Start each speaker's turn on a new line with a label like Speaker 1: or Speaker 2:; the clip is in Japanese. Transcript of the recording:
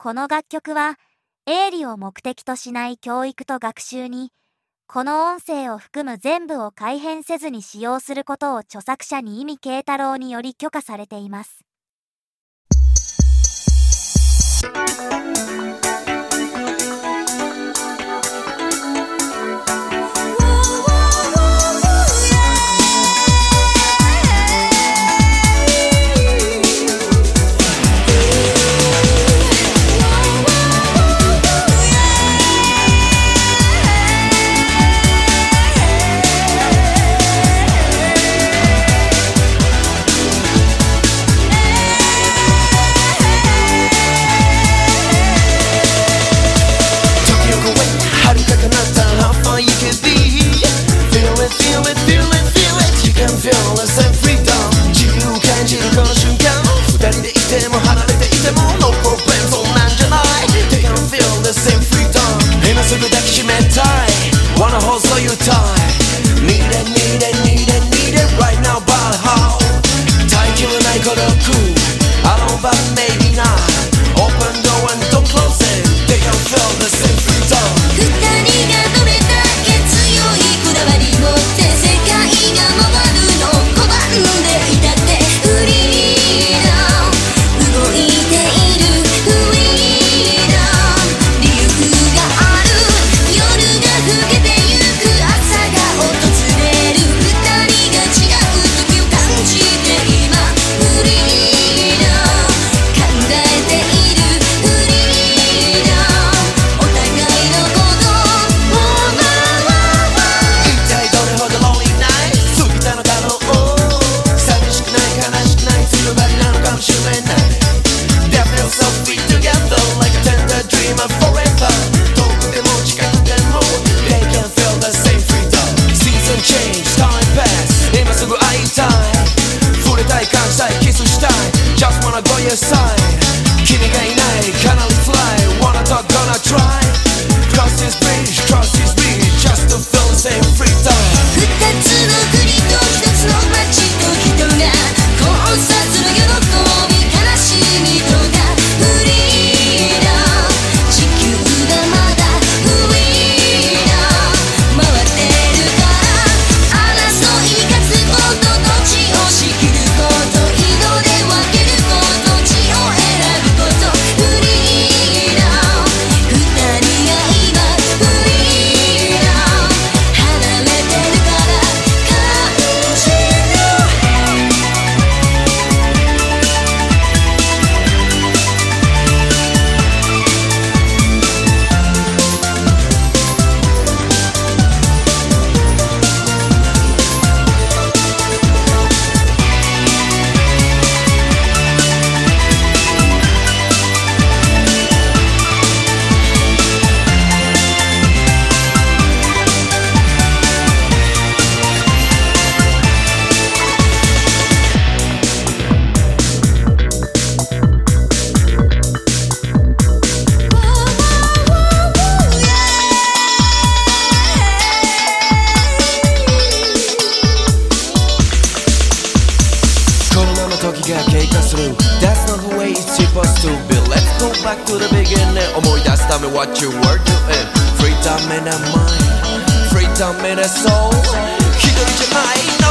Speaker 1: この楽曲は営利を目的としない教育と学習に、この音声を含む全部を改変せずに使用することを著作者に意味慶太郎により許可されています。
Speaker 2: That's not the way it's supposed to be. Let's go back to the beginning. 思い出すため what you were doing. Free time in a mind, free time in a soul. 一人じゃない